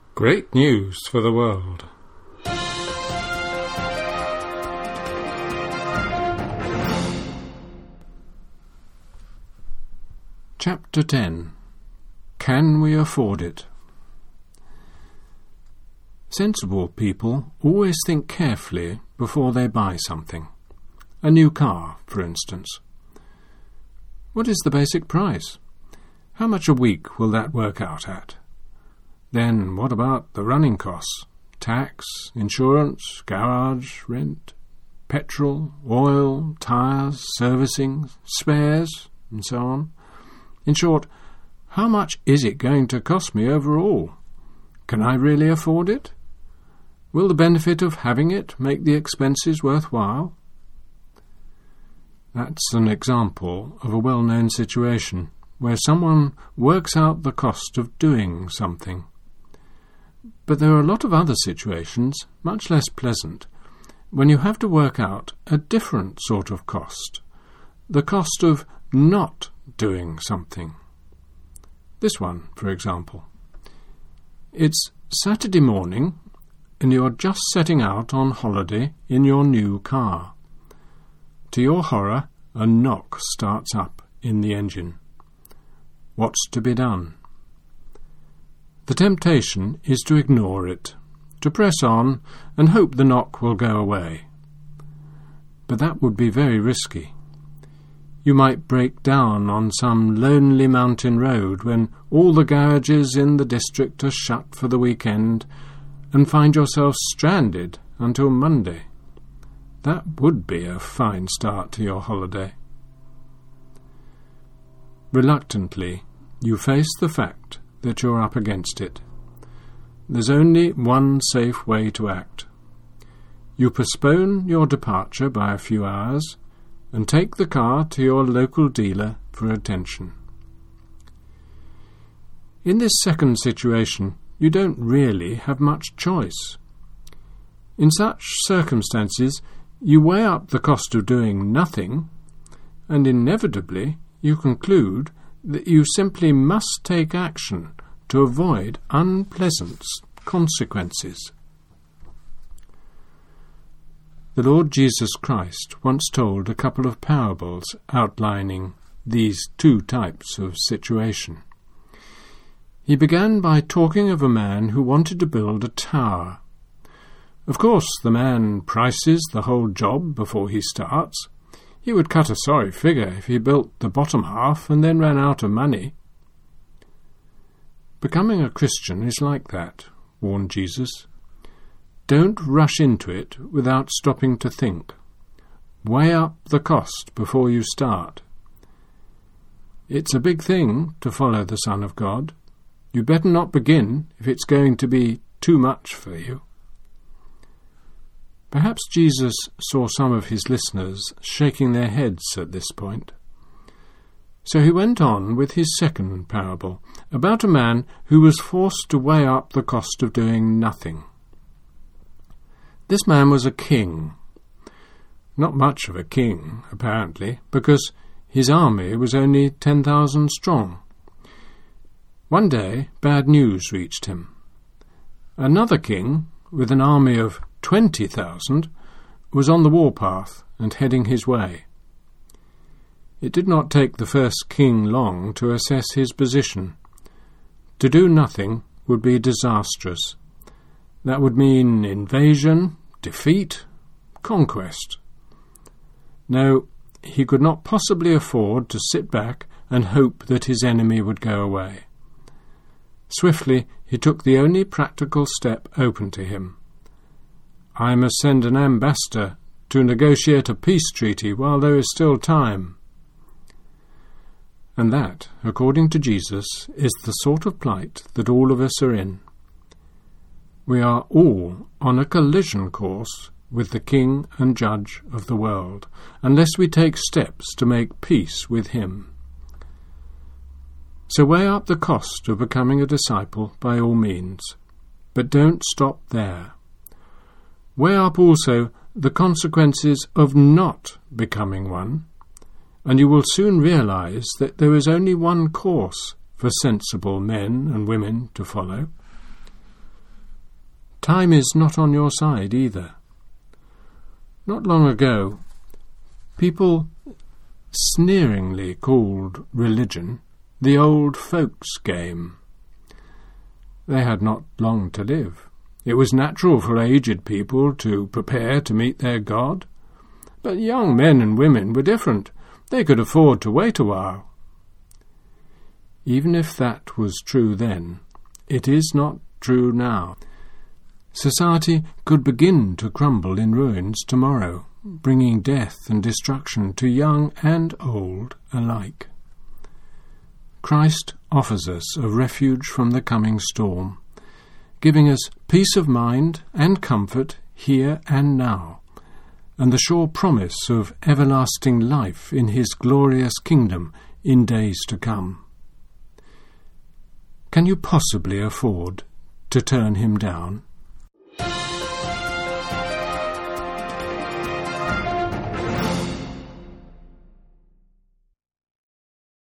Great news for the world. Chapter 10. Can we afford it? Sensible people always think carefully before they buy something. A new car, for instance. What is the basic price? How much a week will that work out at? Then what about the running costs? Tax, insurance, garage, rent, petrol, oil, tyres, servicing, spares, and so on. In short, how much is it going to cost me overall? Can I really afford it? Will the benefit of having it make the expenses worthwhile? That's an example of a well-known situation where someone works out the cost of doing something. But there are a lot of other situations, much less pleasant, when you have to work out a different sort of cost, the cost of not doing something. This one, for example. It's Saturday morning, and you're just setting out on holiday in your new car. To your horror, a knock starts up in the engine. What's to be done? The temptation is to ignore it, to press on and hope the knock will go away. But that would be very risky. You might break down on some lonely mountain road when all the garages in the district are shut for the weekend and find yourself stranded until Monday. That would be a fine start to your holiday. Reluctantly, you face the fact that you're up against it. There's only one safe way to act. You postpone your departure by a few hours and take the car to your local dealer for attention. In this second situation, you don't really have much choice. In such circumstances, you weigh up the cost of doing nothing, and inevitably you conclude that you simply must take action to avoid unpleasant consequences. The Lord Jesus Christ once told a couple of parables outlining these two types of situation. He began by talking of a man who wanted to build a tower. Of course, the man prices the whole job before he starts. He would cut a sorry figure if he built the bottom half and then ran out of money. Becoming a Christian is like that, warned Jesus. Don't rush into it without stopping to think. Weigh up the cost before you start. It's a big thing to follow the Son of God. You better not begin if it's going to be too much for you. Perhaps Jesus saw some of his listeners shaking their heads at this point. So he went on with his second parable, about a man who was forced to weigh up the cost of doing nothing. This man was a king. Not much of a king, apparently, because his army was only 10,000 strong. One day, bad news reached him. Another king, with an army of 20,000, was on the warpath and heading his way. It did not take the first king long to assess his position. To do nothing would be disastrous. That would mean invasion, defeat, conquest. No, he could not possibly afford to sit back and hope that his enemy would go away. Swiftly, he took the only practical step open to him. I must send an ambassador to negotiate a peace treaty while there is still time. And that, according to Jesus, is the sort of plight that all of us are in. We are all on a collision course with the King and Judge of the world, unless we take steps to make peace with him. So weigh up the cost of becoming a disciple by all means, but don't stop there. Weigh up also the consequences of not becoming one, and you will soon realize that there is only one course for sensible men and women to follow. time is not on your side either. Not long ago, people sneeringly called religion the old folks' game. They had not long to live. It was natural for aged people to prepare to meet their God. But young men and women were different. They could afford to wait a while. Even if that was true then, it is not true now. Society could begin to crumble in ruins tomorrow, bringing death and destruction to young and old alike. Christ offers us a refuge from the coming storm, giving us peace of mind and comfort here and now, and the sure promise of everlasting life in his glorious kingdom in days to come. Can you possibly afford to turn him down?